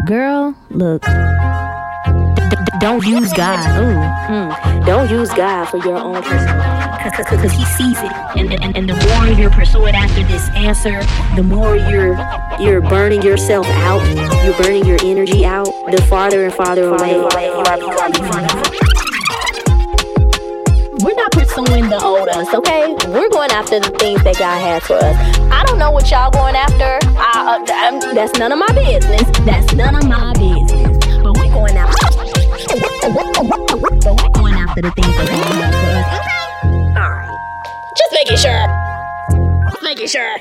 Girl, look. Don't use God. Don't use God for your own personal, because he sees it, and the more you're pursuing after this answer, the more you're burning yourself out. You're burning your energy out. The farther and farther away you are. We're not pursuing the old us, okay? We're going after the things that God has for us. I don't know what y'all going after. That's none of my business. That's none of my business. But we're going after. But we're going after the things that God has for us. Okay? All right. Just making sure. Making sure.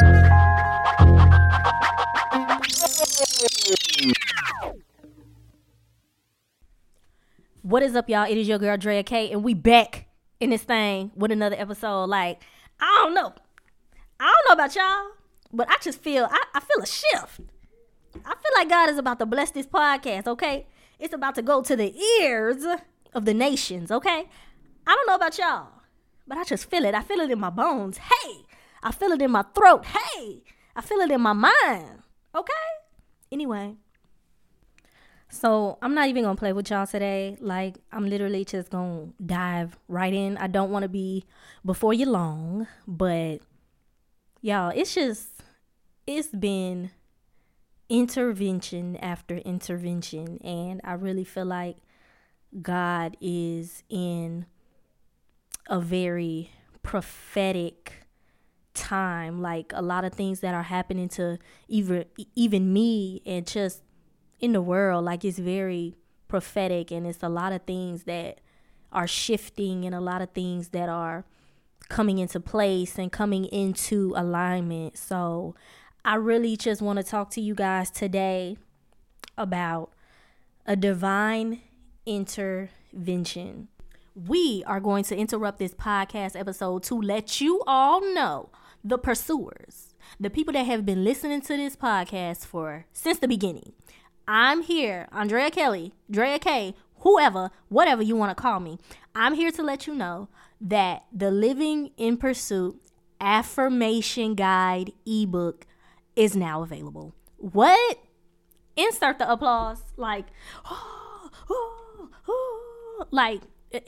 What is up, y'all? It is your girl Drea K, and we back in this thing with another episode. Like, I don't know about y'all, but I just feel I feel a shift. I feel like God is about to bless this podcast. Okay, it's about to go to the ears of the nations. Okay, I don't know about y'all, but I just feel it. I feel it in my bones. Hey, I feel it in my throat. Hey, I feel it in my mind. Okay. Anyway. So I'm not even going to play with y'all today. Like, I'm literally just going to dive right in. I don't want to be before you long, but y'all, it's been intervention after intervention. And I really feel like God is in a very prophetic time. Like, a lot of things that are happening to even me and just in the world, like, it's very prophetic, and it's a lot of things that are shifting and a lot of things that are coming into place and coming into alignment. So I really just want to talk to you guys today about a divine intervention. We are going to interrupt this podcast episode to let you all know, the pursuers, the people that have been listening to this podcast since the beginning. I'm here, Andrea Kelly, Drea K, whoever, whatever you want to call me. I'm here to let you know that the Living in Pursuit Affirmation Guide ebook is now available. What? Insert the applause. Like, like,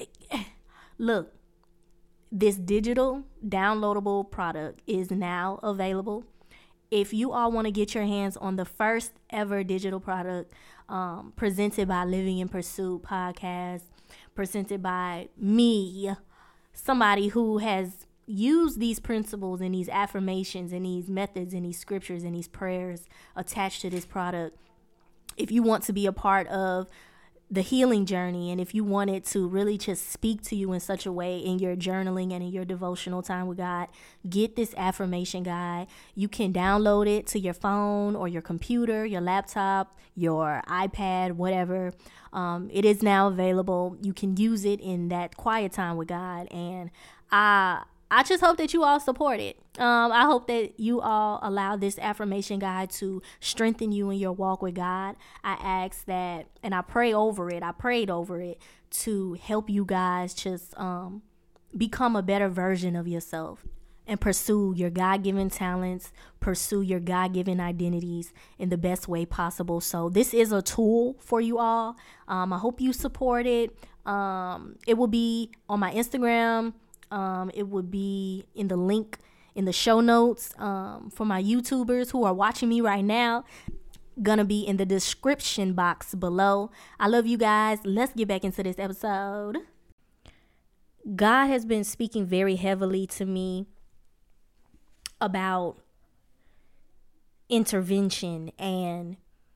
look, this digital downloadable product is now available. If you all want to get your hands on the first ever digital product presented by Living in Pursuit podcast, presented by me, somebody who has used these principles and these affirmations and these methods and these scriptures and these prayers attached to this product, if you want to be a part of the healing journey, and if you want it to really just speak to you in such a way in your journaling and in your devotional time with God, get this affirmation guide. You can download it to your phone or your computer, your laptop, your iPad, whatever. It is now available. You can use it in that quiet time with God, and I just hope that you all support it. I hope that you all allow this affirmation guide to strengthen you in your walk with God. I ask that, and I prayed over it to help you guys just become a better version of yourself and pursue your God-given talents, pursue your God-given identities in the best way possible. So this is a tool for you all. I hope you support it. It will be on my Instagram. It would be in the link in the show notes for my YouTubers who are watching me right now. Gonna be in the description box below. I love you guys. Let's get back into this episode. God has been speaking very heavily to me about intervention and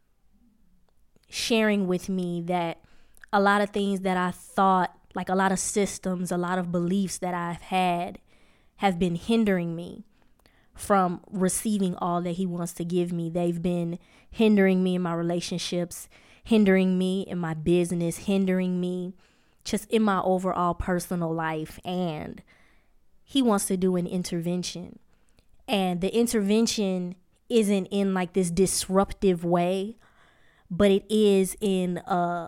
sharing with me that a lot of things that I thought, like a lot of systems, a lot of beliefs that I've had have been hindering me from receiving all that he wants to give me. They've been hindering me in my relationships, hindering me in my business, hindering me just in my overall personal life. And he wants to do an intervention. And the intervention isn't in like this disruptive way, but it is in a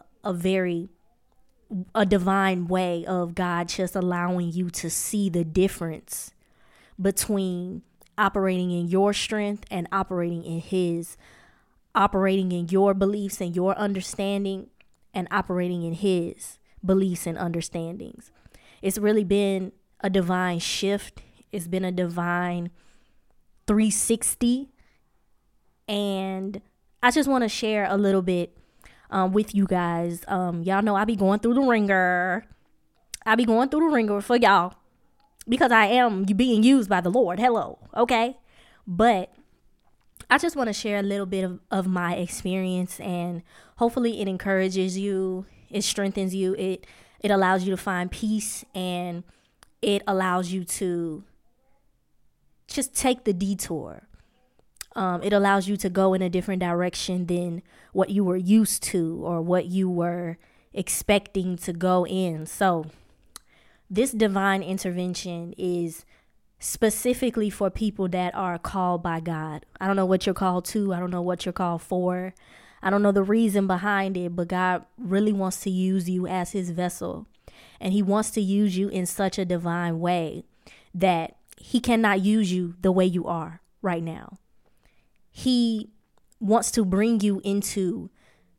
divine way of God just allowing you to see the difference between operating in your strength and operating in his. operating in your beliefs and your understanding and operating in his beliefs and understandings. It's really been a divine shift. It's been a divine 360. And I just want to share a little bit with you guys. Y'all know I be going through the ringer. I be going through the ringer for y'all because I am being used by the Lord. Hello. Okay. But I just want to share a little bit of my experience, and hopefully it encourages you. It strengthens you. It allows you to find peace, and it allows you to just take the detour. It allows you to go in a different direction than what you were used to or what you were expecting to go in. So this divine intervention is specifically for people that are called by God. I don't know what you're called to. I don't know what you're called for. I don't know the reason behind it, but God really wants to use you as his vessel. And he wants to use you in such a divine way that he cannot use you the way you are right now. He wants to bring you into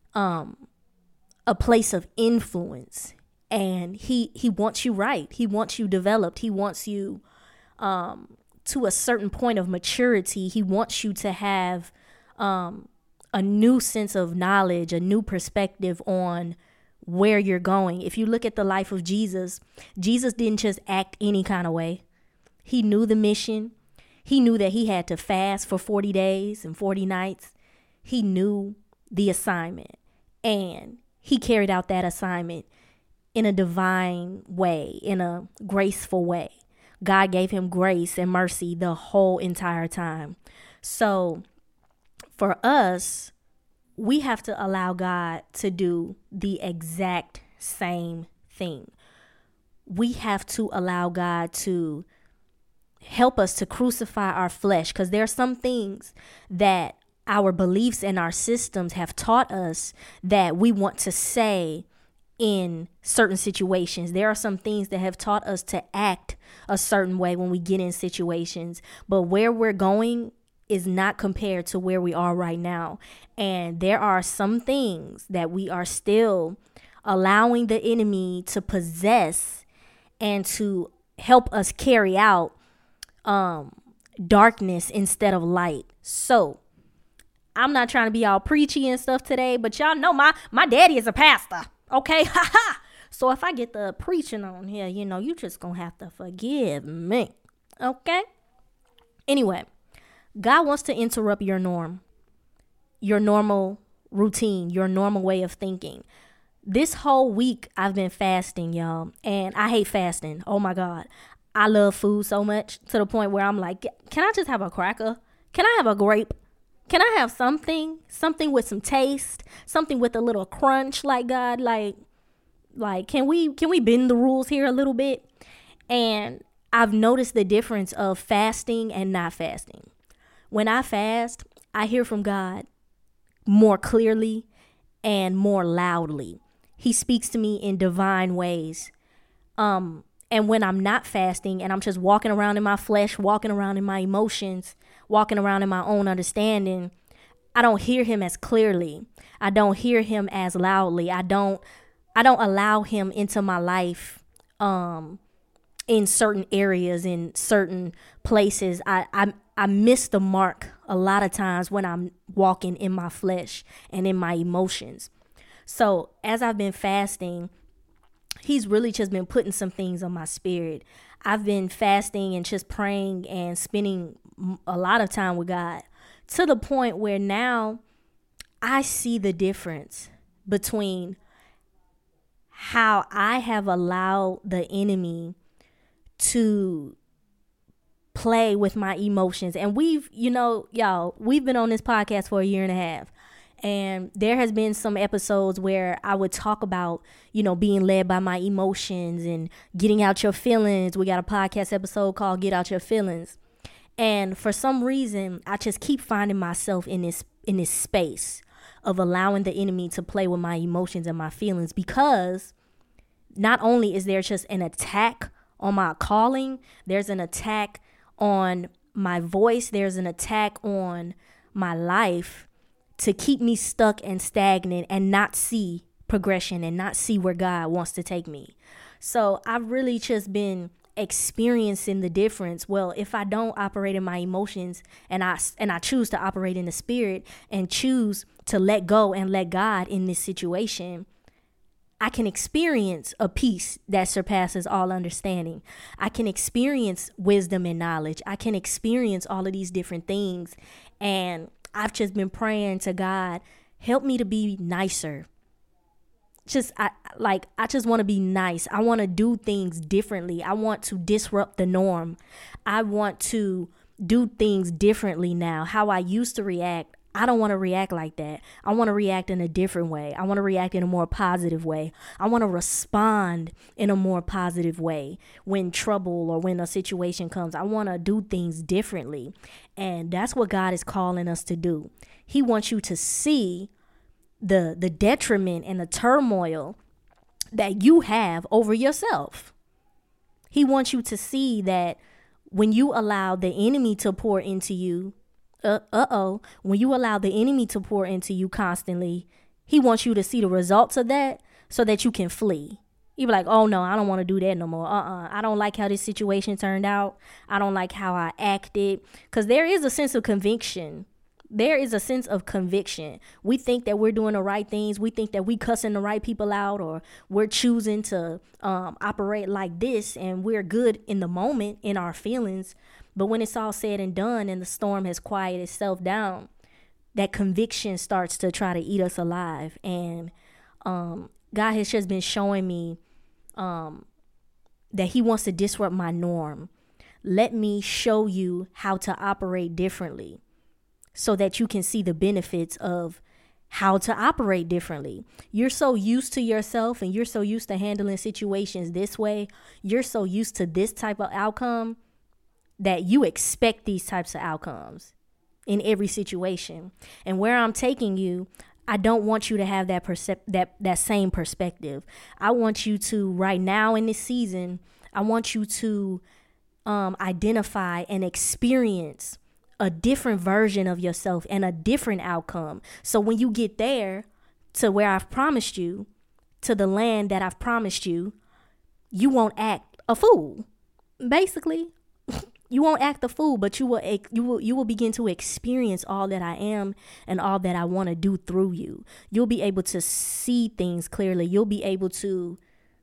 a place of influence, and he wants you right. He wants you developed. He wants you to a certain point of maturity. He wants you to have a new sense of knowledge, a new perspective on where you're going. If you look at the life of Jesus, Jesus didn't just act any kind of way. He knew the mission. He knew that he had to fast for 40 days and 40 nights. He knew the assignment, and he carried out that assignment in a divine way, in a graceful way. God gave him grace and mercy the whole entire time. So for us, we have to allow God to do the exact same thing. We have to allow God to help us to crucify our flesh, because there are some things that our beliefs and our systems have taught us that we want to say in certain situations. There are some things that have taught us to act a certain way when we get in situations, but where we're going is not compared to where we are right now. And there are some things that we are still allowing the enemy to possess and to help us carry out darkness instead of light. So I'm not trying to be all preachy and stuff today, but y'all know my daddy is a pastor. Okay. So if I get the preaching on here, you just gonna have to forgive me. Okay. Anyway, God wants to interrupt your normal routine, your normal way of thinking. This whole week I've been fasting, y'all, and I hate fasting. Oh my God. I love food so much to the point where I'm like, can I just have a cracker? Can I have a grape? Can I have something with some taste, something with a little crunch? Like, God, like, can we bend the rules here a little bit? And I've noticed the difference of fasting and not fasting. When I fast, I hear from God more clearly and more loudly. He speaks to me in divine ways. And when I'm not fasting and I'm just walking around in my flesh, walking around in my emotions, walking around in my own understanding, I don't hear him as clearly. I don't hear him as loudly. I don't allow him into my life in certain areas, in certain places. I miss the mark a lot of times when I'm walking in my flesh and in my emotions. So as I've been fasting, he's really just been putting some things on my spirit. I've been fasting and just praying and spending a lot of time with God to the point where now I see the difference between how I have allowed the enemy to play with my emotions. And we've been on this podcast for a year and a half. And there has been some episodes where I would talk about, being led by my emotions and getting out your feelings. We got a podcast episode called Get Out Your Feelings. And for some reason, I just keep finding myself in this space of allowing the enemy to play with my emotions and my feelings, because not only is there just an attack on my calling, there's an attack on my voice, there's an attack on my life to keep me stuck and stagnant and not see progression and not see where God wants to take me. So I've really just been experiencing the difference. Well, if I don't operate in my emotions and I choose to operate in the spirit and choose to let go and let God in this situation, I can experience a peace that surpasses all understanding. I can experience wisdom and knowledge. I can experience all of these different things. And I've just been praying to God, help me to be nicer. I just want to be nice. I want to do things differently. I want to disrupt the norm. I want to do things differently now. How I used to react, I don't want to react like that. I want to react in a different way. I want to react in a more positive way. I want to respond in a more positive way when trouble or when a situation comes. I want to do things differently. And that's what God is calling us to do. He wants you to see the detriment and the turmoil that you have over yourself. He wants you to see that when you allow the enemy to pour into you, when you allow the enemy to pour into you constantly, he wants you to see the results of that so that you can flee. You be like, oh no, I don't want to do that no more. I don't like how this situation turned out. I don't like how I acted. Because there is a sense of conviction. There is a sense of conviction. We think that we're doing the right things. We think that we cussing the right people out, or we're choosing to operate like this, and we're good in the moment in our feelings. But when it's all said and done and the storm has quieted itself down, that conviction starts to try to eat us alive. And God has just been showing me that he wants to disrupt my norm. Let me show you how to operate differently, so that you can see the benefits of how to operate differently. You're so used to yourself and you're so used to handling situations this way. You're so used to this type of outcome that you expect these types of outcomes in every situation. And where I'm taking you, I don't want you to have that same perspective. I want you to, right now in this season, I want you to identify and experience a different version of yourself and a different outcome. So when you get there to where I've promised you, to the land that I've promised you, you won't act a fool. Basically, you won't act a fool, but you will begin to experience all that I am and all that I want to do through you. You'll be able to see things clearly. You'll be able to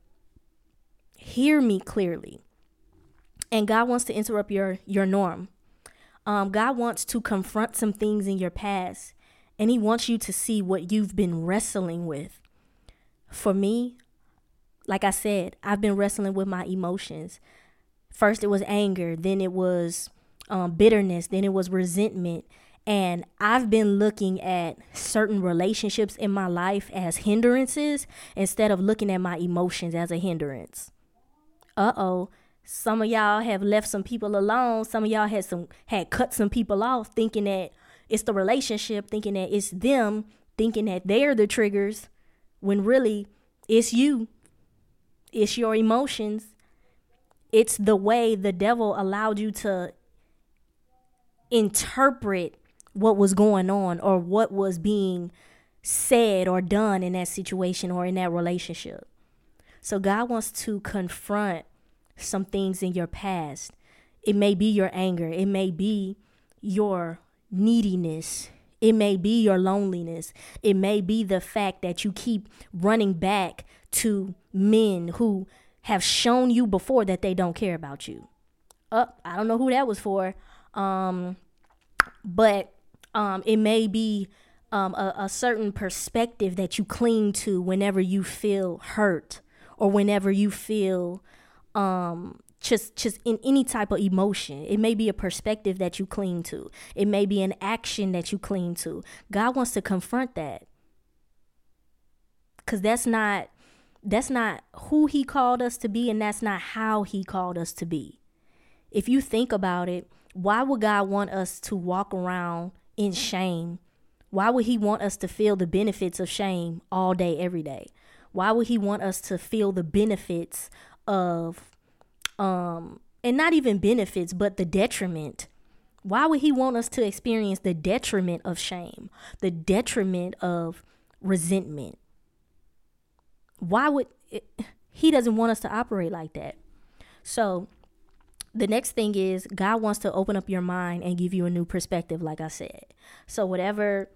hear me clearly. And God wants to interrupt your norm. God wants to confront some things in your past, and he wants you to see what you've been wrestling with. For me, like I said, I've been wrestling with my emotions. First it was anger, then it was bitterness, then it was resentment. And I've been looking at certain relationships in my life as hindrances instead of looking at my emotions as a hindrance. Some of y'all have left some people alone. Some of y'all had cut some people off, thinking that it's the relationship, thinking that it's them, thinking that they're the triggers, when really it's you. It's your emotions. It's the way the devil allowed you to interpret what was going on or what was being said or done in that situation or in that relationship. So God wants to confront some things in your past. It may be your anger. It may be your neediness. It may be your loneliness. It may be the fact that you keep running back to men who have shown you before that they don't care about you. I don't know who that was for. But it may be a certain perspective that you cling to whenever you feel hurt or whenever you feel just in any type of emotion. It may be a perspective that you cling to. It may be an action that you cling to. God wants to confront that, because that's not who he called us to be, and that's not how he called us to be. If you think about it, why would God want us to walk around in shame? Why would he want us to feel the benefits of shame all day, every day? Why would he want us to feel the benefits of, and not even benefits, but the detriment Why would he want us to experience the detriment of shame, the detriment of resentment? Why would he doesn't want us to operate like that? So the next thing is God wants to open up your mind and give you a new perspective, like I said. So whatever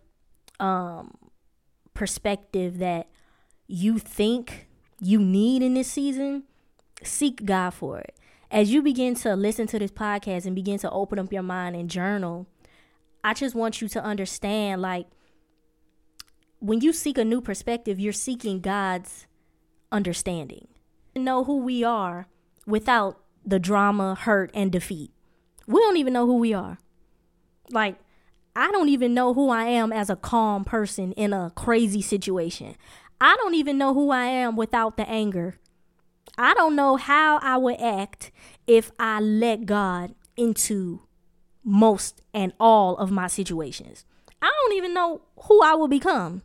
perspective that you think you need in this season, seek God for it. As you begin to listen to this podcast and begin to open up your mind and journal, I just want you to understand, like, when you seek a new perspective, you're seeking God's understanding. Know who we are without the drama, hurt, and defeat. We don't even know who we are. Like, I don't even know who I am as a calm person in a crazy situation. I don't even know who I am without the anger. I don't know how I would act if I let God into most and all of my situations. I don't even know who I will become.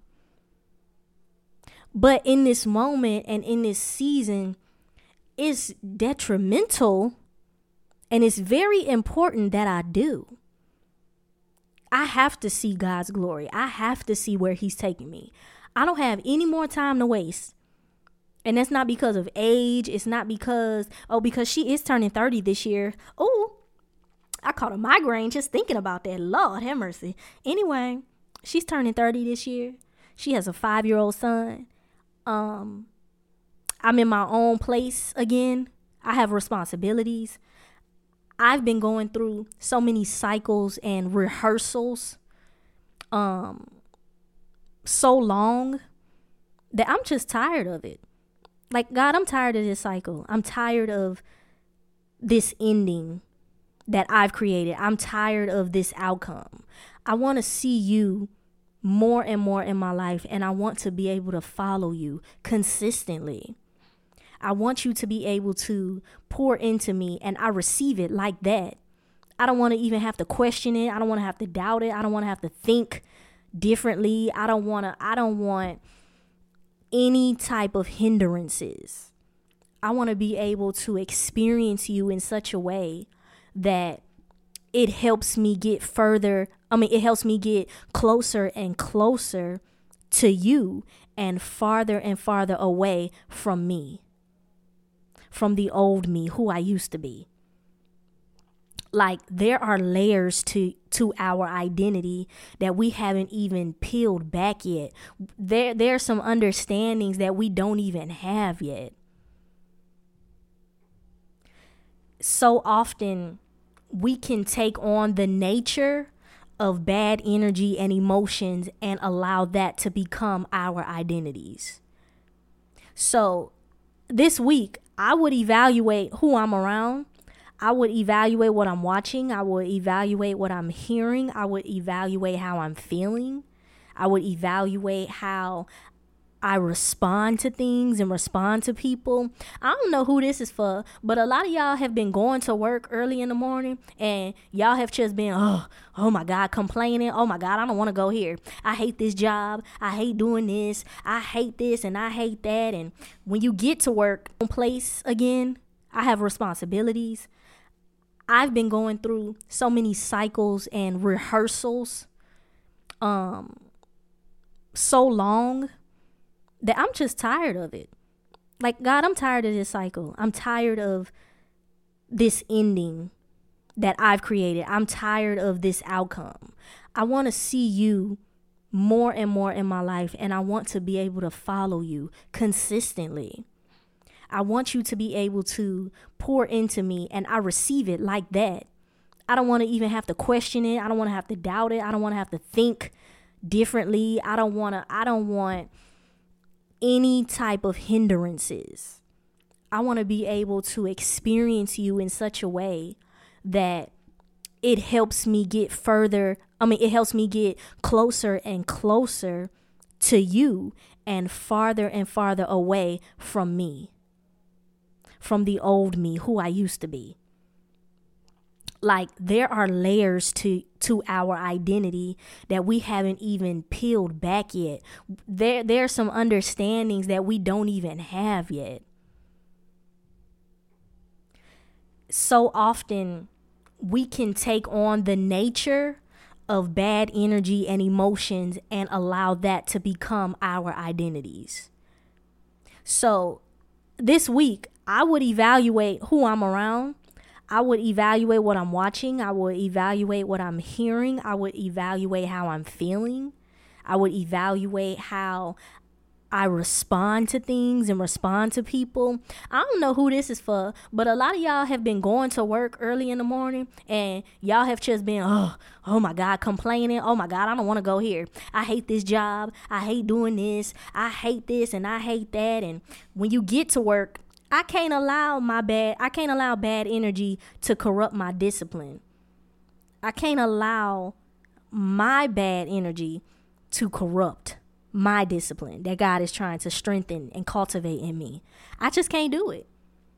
But in this moment and in this season, it's detrimental, and it's very important that I do. I have to see God's glory. I have to see where he's taking me. I don't have any more time to waste. And that's not because of age. It's not because she is turning 30 this year. Oh, I caught a migraine just thinking about that. Lord have mercy. Anyway, she's turning 30 this year. She has a 5-year-old son. I'm in my own place again. I have responsibilities. I've been going through so many cycles and rehearsals so long that I'm just tired of it. Like, God, I'm tired of this cycle. I'm tired of this ending that I've created. I'm tired of this outcome. I want to see you more and more in my life, and I want to be able to follow you consistently. I want you to be able to pour into me, and I receive it like that. I don't want to even have to question it. I don't want to have to doubt it. I don't want to have to think differently. I don't want any type of hindrances. I want to be able to experience you in such a way that it helps me get it helps me get closer and closer to you and farther away from me, from the old me, who I used to be. Like, there are layers to our identity that we haven't even peeled back yet. There's some understandings that we don't even have yet. So often we can take on the nature of bad energy and emotions and allow that to become our identities. So this week, I would evaluate who I'm around. I would evaluate what I'm watching. I would evaluate what I'm hearing. I would evaluate how I'm feeling. I would evaluate how I respond to things and respond to people. I don't know who this is for, but a lot of y'all have been going to work early in the morning and y'all have just been, oh my God, complaining. Oh my God, I don't want to go here. I hate this job. I hate doing this. I hate this and I hate that. And when you get to work place again, I have responsibilities. I've been going through so many cycles and rehearsals so long that I'm just tired of it. Like, God, I'm tired of this cycle. I'm tired of this ending that I've created. I'm tired of this outcome. I want to see you more and more in my life, and I want to be able to follow you consistently. I want you to be able to pour into me, and I receive it like that. I don't want to even have to question it. I don't want to have to doubt it. I don't want to have to think differently. I don't want any type of hindrances. I want to be able to experience you in such a way that it helps me get it helps me get closer and closer to you and farther away from me, from the old me, who I used to be. Like, there are layers to our identity that we haven't even peeled back yet. There's some understandings that we don't even have yet. So often we can take on the nature of bad energy and emotions and allow that to become our identities. So this week, I would evaluate who I'm around. I would evaluate what I'm watching. I would evaluate what I'm hearing. I would evaluate how I'm feeling. I would evaluate how I respond to things and respond to people. I don't know who this is for, but a lot of y'all have been going to work early in the morning and y'all have just been, oh my God, complaining. Oh my God, I don't want to go here. I hate this job. I hate doing this. I hate this and I hate that. And when you get to work, I can't allow bad energy to corrupt my discipline. I can't allow my bad energy to corrupt my discipline that God is trying to strengthen and cultivate in me. I just can't do it.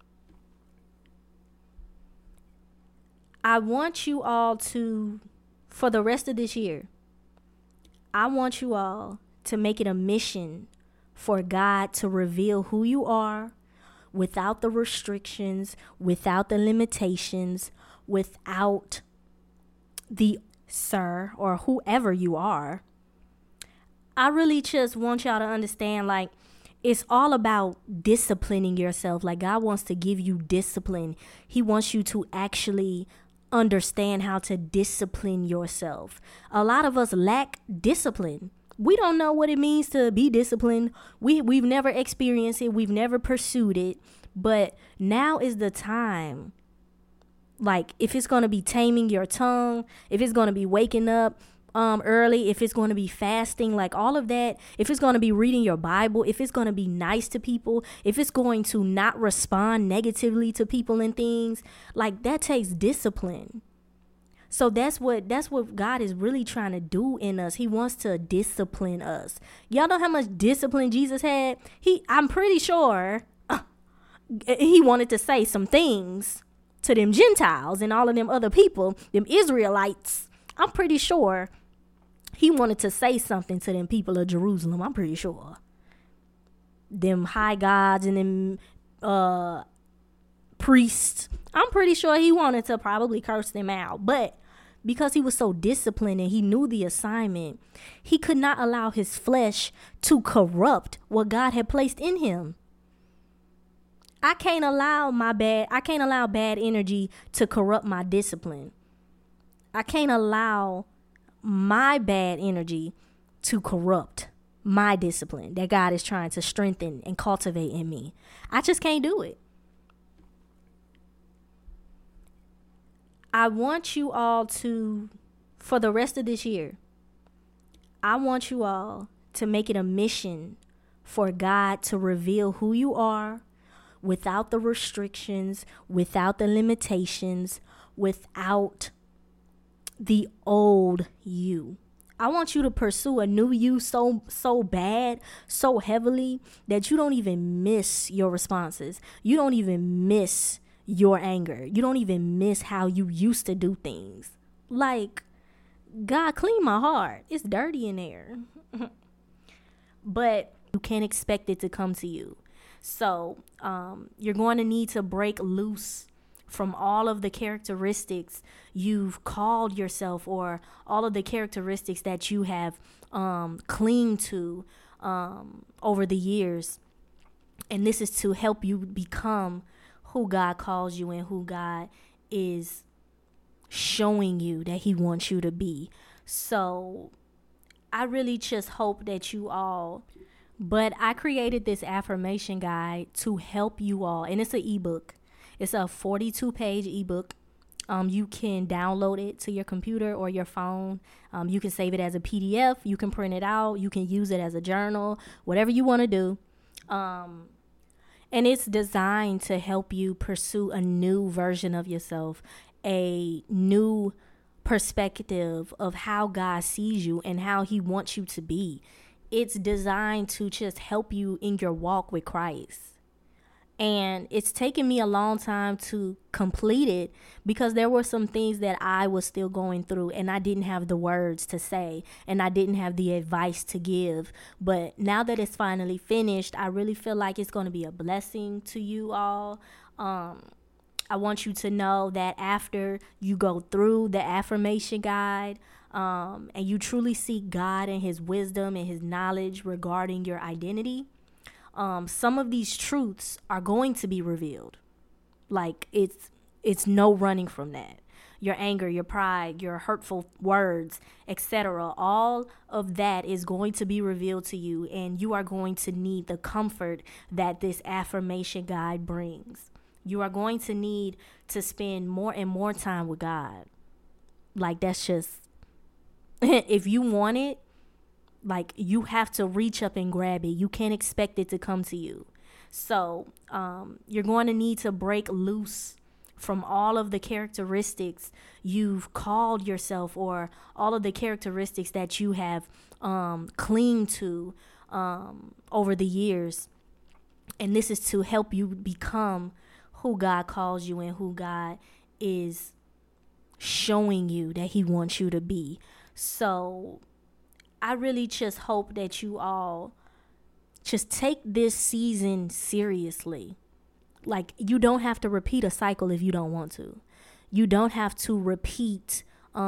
I want you all to, for the rest of this year, I want you all to make it a mission for God to reveal who you are without the restrictions, without the limitations, without the sir or whoever you are. I really just want y'all to understand, like, it's all about disciplining yourself. Like, God wants to give you discipline. He wants you to actually understand how to discipline yourself. A lot of us lack discipline. We don't know what it means to be disciplined. We've never experienced it. We've never pursued it. But now is the time. Like, if it's going to be taming your tongue, if it's going to be waking up early, if it's going to be fasting, like all of that, if it's going to be reading your Bible, if it's going to be nice to people, if it's going to not respond negatively to people and things, like that takes discipline. So that's what God is really trying to do in us. He wants to discipline us. Y'all know how much discipline Jesus had? I'm pretty sure he wanted to say some things to them Gentiles and all of them other people, them Israelites. I'm pretty sure he wanted to say something to them people of Jerusalem. I'm pretty sure. Them high gods and them priests. I'm pretty sure he wanted to probably curse them out. But because he was so disciplined and he knew the assignment, he could not allow his flesh to corrupt what God had placed in him. I can't allow bad energy to corrupt my discipline. I can't allow my bad energy to corrupt my discipline that God is trying to strengthen and cultivate in me. I just can't do it. I want you all to, for the rest of this year, I want you all to make it a mission for God to reveal who you are without the restrictions, without the limitations, without the old you. I want you to pursue a new you so bad, so heavily that you don't even miss your responses. You don't even miss your anger. You don't even miss how you used to do things. Like, God, clean my heart. It's dirty in there. But you can't expect it to come to you. So you're going to need to break loose from all of the characteristics you've called yourself, or all of the characteristics that you have clinged to over the years. And this is to help you become who God calls you and who God is showing you that he wants you to be. So I really just hope that you all, but I created this affirmation guide to help you all, and it's an ebook. It's a 42-page ebook. You can download it to your computer or your phone. You can save it as a PDF. You can print it out. You can use it as a journal, whatever you want to do. And it's designed to help you pursue a new version of yourself, a new perspective of how God sees you and how he wants you to be. It's designed to just help you in your walk with Christ. And it's taken me a long time to complete it because there were some things that I was still going through and I didn't have the words to say and I didn't have the advice to give. But now that it's finally finished, I really feel like it's going to be a blessing to you all. I want you to know that after you go through the affirmation guide, and you truly seek God and his wisdom and his knowledge regarding your identity, some of these truths are going to be revealed. Like it's no running from that. Your anger, your pride, your hurtful words, etc. All of that is going to be revealed to you, and you are going to need the comfort that this affirmation guide brings. You are going to need to spend more and more time with God. Like, that's just, if you want it, like, you have to reach up and grab it. You can't expect it to come to you. So you're going to need to break loose from all of the characteristics you've called yourself, or all of the characteristics that you have clinged to over the years. And this is to help you become who God calls you and who God is showing you that he wants you to be. So I really just hope that you all just take this season seriously. Like, you don't have to repeat a cycle if you don't want to. You don't have to repeat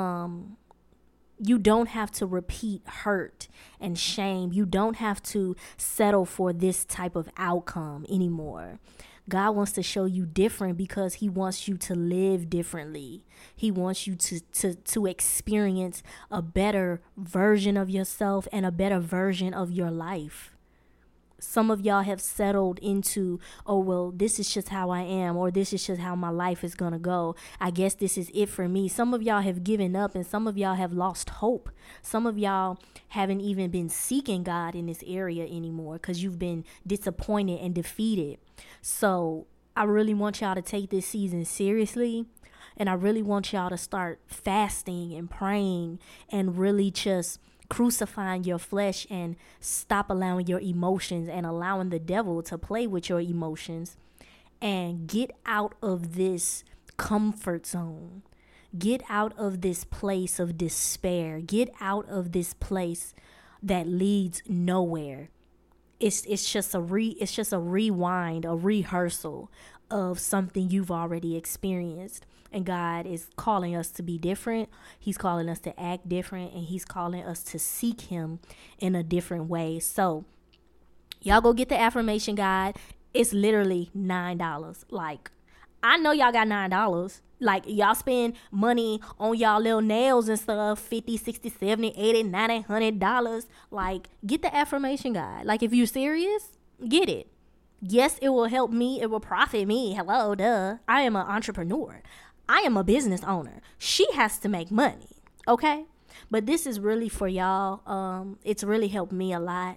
hurt and shame. You don't have to settle for this type of outcome anymore. God wants to show you different because he wants you to live differently. He wants you to experience a better version of yourself and a better version of your life. Some of y'all have settled into, oh, well, this is just how I am, or this is just how my life is going to go. I guess this is it for me. Some of y'all have given up, and some of y'all have lost hope. Some of y'all haven't even been seeking God in this area anymore because you've been disappointed and defeated. So I really want y'all to take this season seriously. And I really want y'all to start fasting and praying and really just crucifying your flesh and stop allowing your emotions and allowing the devil to play with your emotions, and get out of this comfort zone. Get out of this place of despair. Get out of this place that leads nowhere. It's just a rewind, a rehearsal of something you've already experienced. And God is calling us to be different. He's calling us to act different, and he's calling us to seek him in a different way. So y'all go get the affirmation guide. It's literally $9. Like, I know y'all got $9. Like, y'all spend money on y'all little nails and stuff, $50, $60, $70, $80, $90, $100. Like, get the affirmation guide. Like, if you're serious, get it. Yes, it will help me. It will profit me. Hello, duh. I am an entrepreneur. I am a business owner. She has to make money, okay? But this is really for y'all. It's really helped me a lot,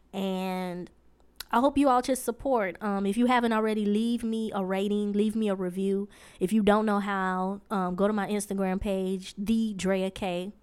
and I hope you all just support. If you haven't already, leave me a rating, leave me a review. If you don't know how, go to my Instagram page, the Drea K.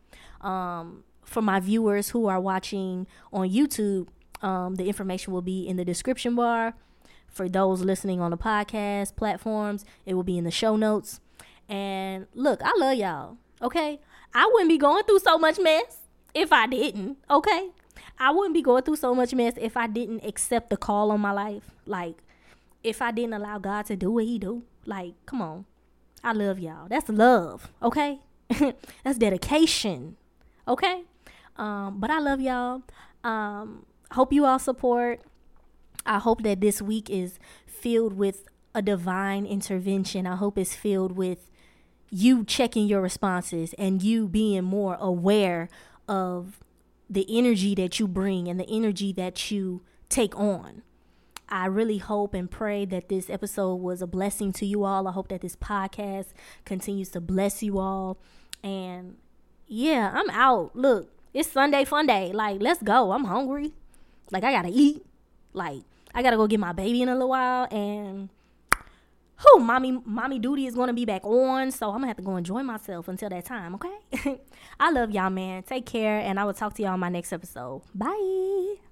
For my viewers who are watching on YouTube, the information will be in the description bar. For those listening on the podcast platforms, it will be in the show notes. And look, I love y'all, okay? I wouldn't be going through so much mess if I didn't, okay? I wouldn't be going through so much mess if I didn't accept the call on my life. Like, if I didn't allow God to do what he do. Like, come on. I love y'all. That's love, okay? That's dedication, okay? But I love y'all. Hope you all support. I hope that this week is filled with a divine intervention. I hope it's filled with you checking your responses and you being more aware of the energy that you bring and the energy that you take on. I really hope and pray that this episode was a blessing to you all. I hope that this podcast continues to bless you all. And yeah, I'm out. Look, it's Sunday fun day. Like, let's go. I'm hungry. Like, I gotta eat. Like, I gotta go get my baby in a little while, and mommy duty is gonna be back on, so I'm gonna have to go enjoy myself until that time, okay? I love y'all, man. Take care, and I will talk to y'all on my next episode. Bye.